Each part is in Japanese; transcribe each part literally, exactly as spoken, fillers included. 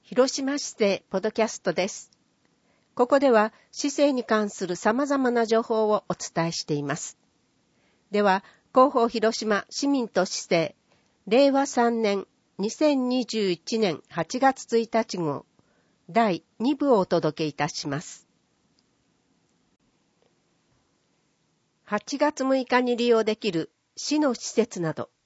広島市政ポドキャストです。ここでは市政に関する様々な情報をお伝えしています。では、広報広島市民と市政、れいわさんねんにせんにじゅういちねんはちがつついたち号、だいにぶをお届けいたします。はちがつむいかに利用できる市の施設など。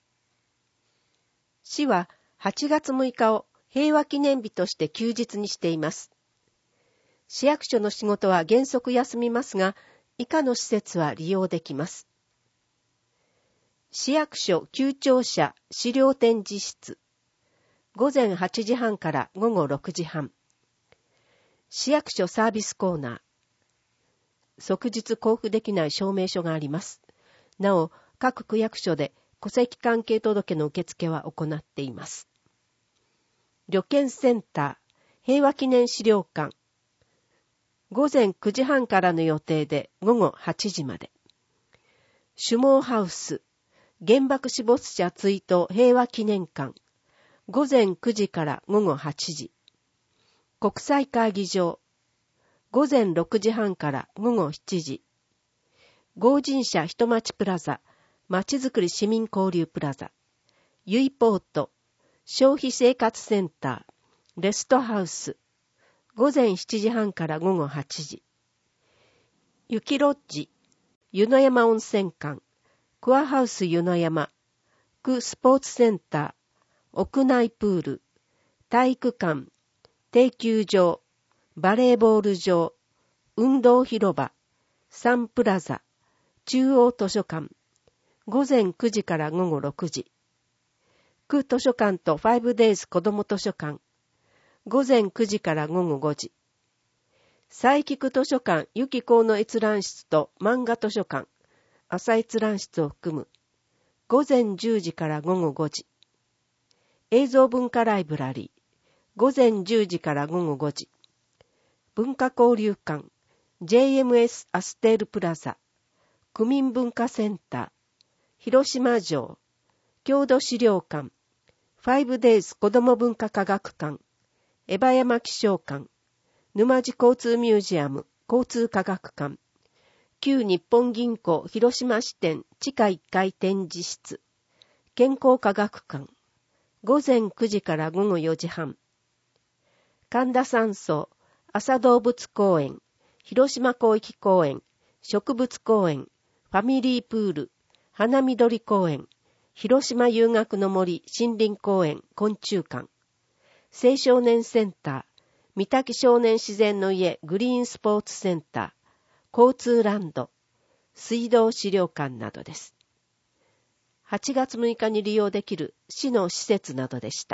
市ははちがつむいかを平和記念日として休日にしています。市役所の仕事は原則休みますが、以下の施設は利用できます。市役所旧庁舎資料展示室、ごぜんはちじはんからごごろくじはん。市役所サービスコーナー、即日交付できない証明書があります。なお、各区役所で戸籍関係届の受付は行っています。旅券センター、平和記念資料館、ごぜんくじはんからの予定でごごはちじまで。種毛ハウス、原爆死没者追悼平和記念館、ごぜんくじからごごはちじ。国際会議場、ごぜんろくじはんからごごしちじ。合人社人町プラザ、まちづくり市民交流プラザ、ユイポート、消費生活センター、レストハウス、ごぜんしちじはんからごごはちじ。雪ロッジ、湯の山温泉館、クアハウス湯の山、区スポーツセンター、屋内プール、体育館、定休場、バレーボール場、運動広場、サンプラザ、中央図書館、ごぜんくじからごごろくじ。区図書館と ファイブデイズ 子ども図書館、ごぜんくじからごごごじ。佐伯区図書館ゆき校の閲覧室と漫画図書館、朝閲覧室を含む、ごぜんじゅうじからごごごじ。映像文化ライブラリー、ごぜんじゅうじからごごごじ。文化交流館、ジェイエムエス アステールプラザ、区民文化センター、広島城、郷土資料館、ファイブデイズ 子ども文化科学館、江場山気象館、沼地交通ミュージアム交通科学館、旧日本銀行広島支店地下いっかい展示室、健康科学館、ごぜんくじからごごよじはん。神田山荘、朝動物公園、広島広域公園、植物公園、ファミリープール、花緑公園、広島遊学の森森林公園昆虫館、青少年センター、三滝少年自然の家グリーンスポーツセンター、交通ランド、水道資料館などです。はちがつむいかに利用できる市の施設などでした。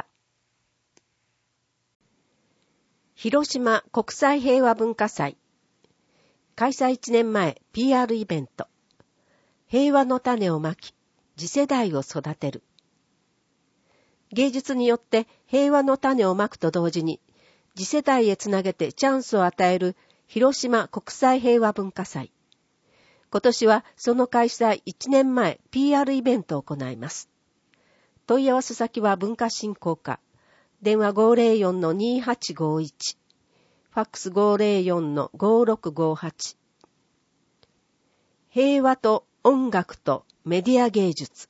広島国際平和文化祭、開催いちねんまえ ピーアール イベント、平和の種をまき、次世代を育てる。芸術によって平和の種をまくと同時に、次世代へつなげてチャンスを与える広島国際平和文化祭。今年はその開催いちねんまえ ピーアール イベントを行います。問い合わせ先は文化振興課、電話 ごーぜろよんのにーはちごーいち、ファックス ごーぜろよんのごーろくごーはち。平和と音楽とメディア芸術。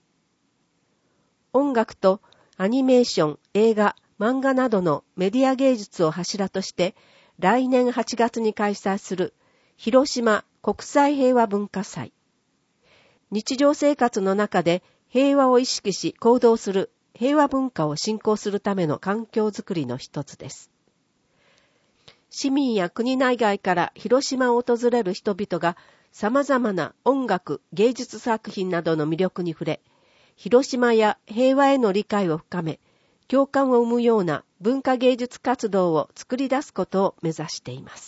音楽とアニメーション、映画、漫画などのメディア芸術を柱として来年はちがつに開催する広島国際平和文化祭。日常生活の中で平和を意識し行動する平和文化を振興するための環境づくりの一つです。市民や国内外から広島を訪れる人々が様々な音楽、芸術作品などの魅力に触れ、広島や平和への理解を深め、共感を生むような文化芸術活動を作り出すことを目指しています。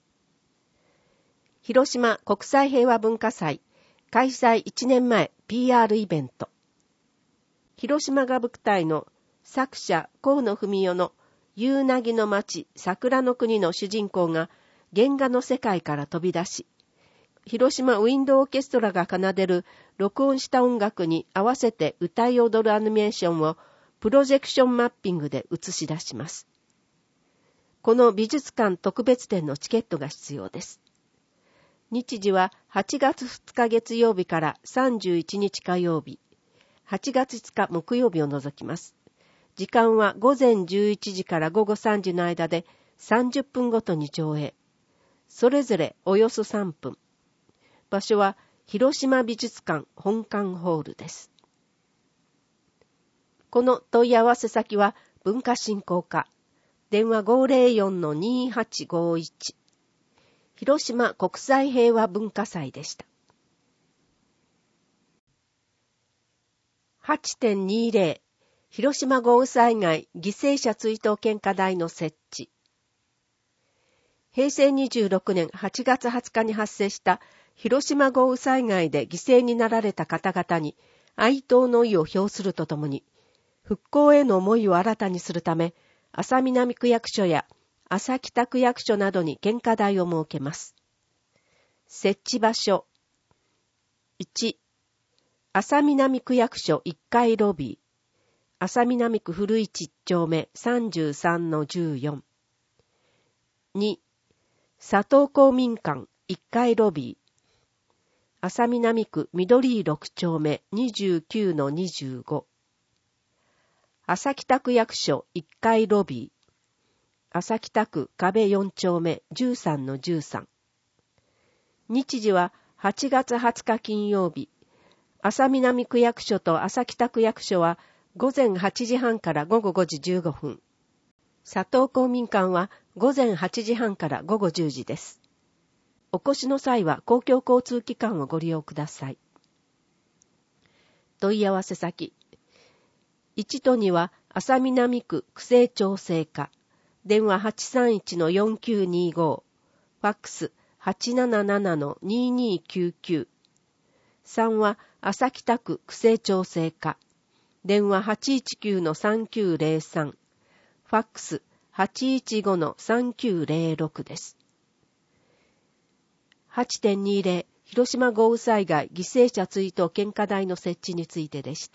広島国際平和文化祭、開催いちねんまえ ピーアール イベント。広島が舞台の作者河野文代の夕凪の町桜の国の主人公が原画の世界から飛び出し、広島ウィンドオーケストラが奏でる録音した音楽に合わせて歌い踊るアニメーションをプロジェクションマッピングで映し出します。この美術館特別展のチケットが必要です。日時ははちがつふつか月曜日からさんじゅういちにち火曜日、はちがついつか木曜日を除きます。時間はごぜんじゅういちじからごごさんじの間でさんじゅっぷんごとに上映。それぞれおよそさんぷん。場所は広島美術館本館ホールです。この問い合わせ先は文化振興課。電話 ごーぜろよんのにーはちごーいち。広島国際平和文化祭でした。はちてんにじゅう 広島豪雨災害犠牲者追悼献花台の設置。へいせいにじゅうろくねんはちがつはつかに発生した広島豪雨災害で犠牲になられた方々に哀悼の意を表するとともに、復興への思いを新たにするため、安佐南区役所や安佐北区役所などに献花台を設けます。設置場所。いち、安佐南区役所いっかいロビー。安佐南区古市いっちょうめ さんじゅうさんのじゅうよん。に、佐藤公民館いっかいロビー。安佐南区緑井ろくちょうめ にじゅうきゅうのにじゅうご。安佐北区役所いっかいロビー。安佐北区壁よんちょうめ じゅうさんのじゅうさん。日時ははちがつはつか金曜日。安佐南区役所と安佐北区役所はごぜんはちじはんからごごごじじゅうごふん。佐藤公民館はごぜんはちじはんからごごじゅうじです。お越しの際は公共交通機関をご利用ください。問い合わせ先。いちとには安佐南区区政調整課。電話 はちさんいちのよんきゅうにご。ファックス はちななななのにーにーきゅうきゅう。さんは安佐北区区政調整課。電話 はちいちきゅうのさんきゅうぜろさん。ファックス はちいちごのさんきゅうぜろろく です。はちてんにじゅう 広島豪雨災害犠牲者追悼献花台の設置についてでした。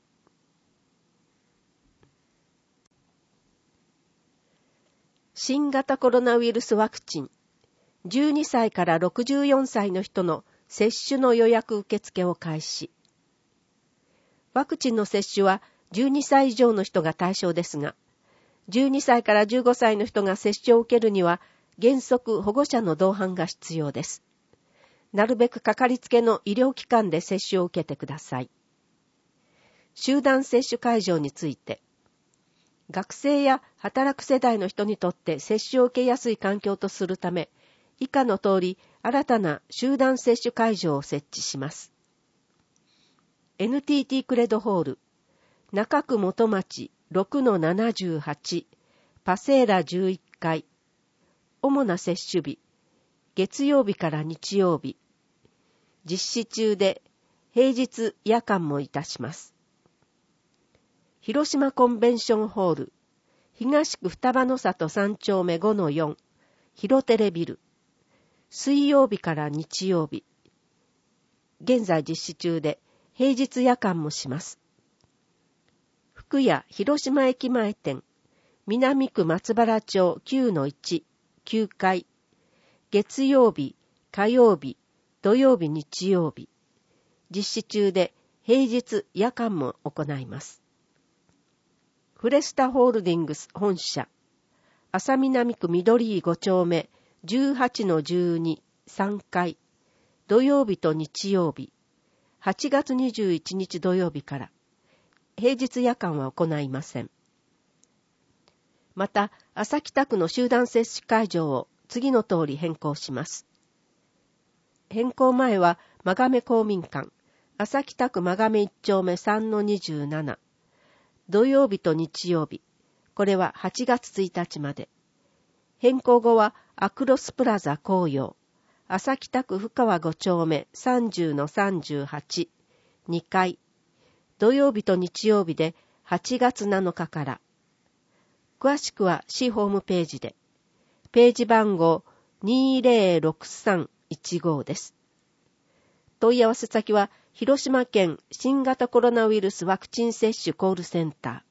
新型コロナウイルスワクチン、じゅうにさいからろくじゅうよんさいの人の接種の予約受付を開始。ワクチンの接種はじゅうにさい以上の人が対象ですが、じゅうにさいからじゅうごさいの人が接種を受けるには、原則保護者の同伴が必要です。なるべくかかりつけの医療機関で接種を受けてください。集団接種会場について、学生や働く世代の人にとって接種を受けやすい環境とするため、以下の通り新たな集団接種会場を設置します。エヌティーティー クレドホール、中区元町 ろくのななじゅうはち、パセーラじゅういっかい。主な接種日、月曜日から日曜日。実施中で平日夜間もいたします。広島コンベンションホール、東区双葉の里さんちょうめごのよん、広テレビル。水曜日から日曜日。現在実施中で平日夜間もします。福屋広島駅前店、南区松原町 きゅうのいち、きゅうかい。月曜日、火曜日、土曜日、日曜日。実施中で平日夜間も行います。フレスタホールディングス本社、安佐南区緑井ごちょうめじゅうはちのじゅうに、さんかい。土曜日と日曜日。はちがつにじゅういちにち土曜日から。平日夜間は行いません。また、安佐北区の集団接種会場を次の通り変更します。変更前は、真亀公民館、安佐北区真亀いっちょうめさんのにじゅうなな。土曜日と日曜日。これははちがつついたちまで。変更後は、アクロスプラザ紅葉、安佐北区深川ごちょうめさんじゅうのさんじゅうはち、にかい。土曜日と日曜日ではちがつなのかから。詳しくは市ホームページで。ページ番号にぜろろくさんいちごです。問い合わせ先は広島県新型コロナウイルスワクチン接種コールセンター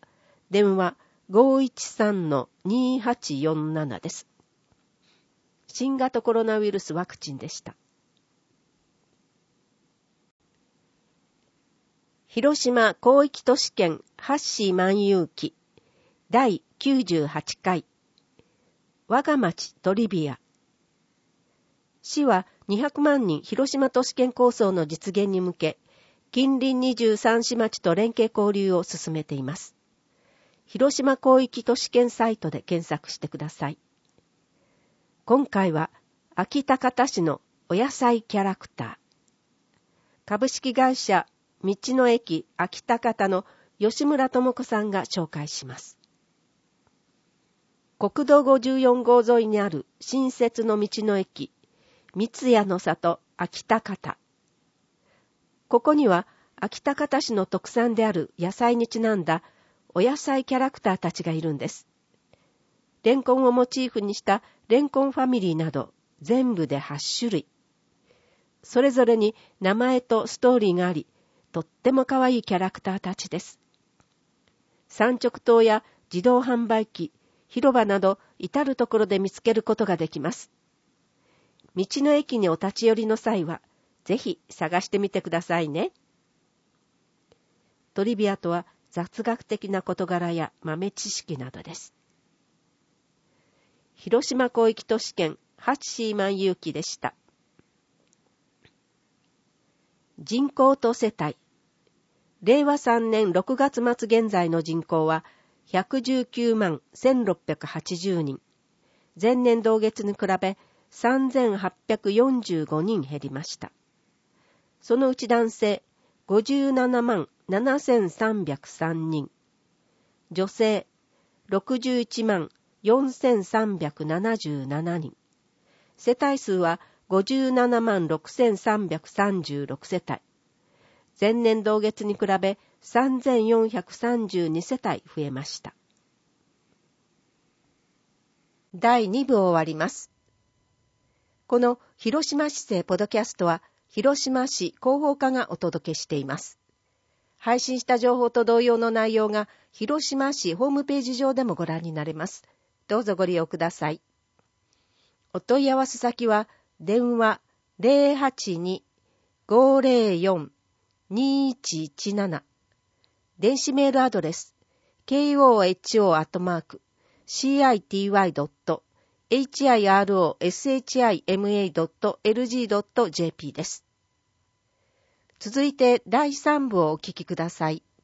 電話 ごいちさんのにはちよんなな です。新型コロナウイルスワクチンでした。広島広域都市圏ハッシー万有記だいきゅうじゅうはちかい我が町トリビア。市はにひゃくまんにん広島都市圏構想の実現に向け、近隣にじゅうさん市町と連携交流を進めています。広島広域都市圏サイトで検索してください。今回は安芸高田市のお野菜キャラクター。株式会社道の駅安芸高田の吉村智子さんが紹介します。国道ごじゅうよんごう沿いにある新設の道の駅三ツ矢の里安芸高田。ここには安芸高田市の特産である野菜にちなんだお野菜キャラクターたちがいるんです。レンコンをモチーフにしたレンコンファミリーなど全部ではちしゅるい。それぞれに名前とストーリーがあり、とっても可愛いキャラクターたちです。産直灯や自動販売機、広場など至るところで見つけることができます。道の駅にお立ち寄りの際は、ぜひ探してみてくださいね。トリビアとは雑学的な事柄や豆知識などです。広島広域都市圏ハッシー万有記でした。人口と世帯。れいわさんねんろくがつまつ現在の人口はひゃくじゅうきゅうまんせんろっぴゃくはちじゅうにん。前年同月に比べさんぜんはっぴゃくよんじゅうごにん減りました。そのうち男性ごじゅうななまんななせんさんびゃくさんにん。女性ろくじゅういちまんよんせんさんびゃくななじゅうななにん。世帯数はごじゅうななまんろくせんさんびゃくさんじゅうろくせたい。前年同月に比べさんぜんよんひゃくさんじゅうにせたい増えました。だいにぶを終わります。この広島市政ポドキャストは広島市広報課がお届けしています。配信した情報と同様の内容が広島市ホームページ上でもご覧になれます。どうぞご利用ください。お問い合わせ先は電話 ゼロはちに ごゼロよん にいちいちなな 電子メールアドレス ケーオーエイチオー アットマーク シーアイティーワイ ドット エイチアイアールオーエスエイチアイエムエー ドット エルジー ドット ジェーピー です。続いてだいさんぶをお聞きください。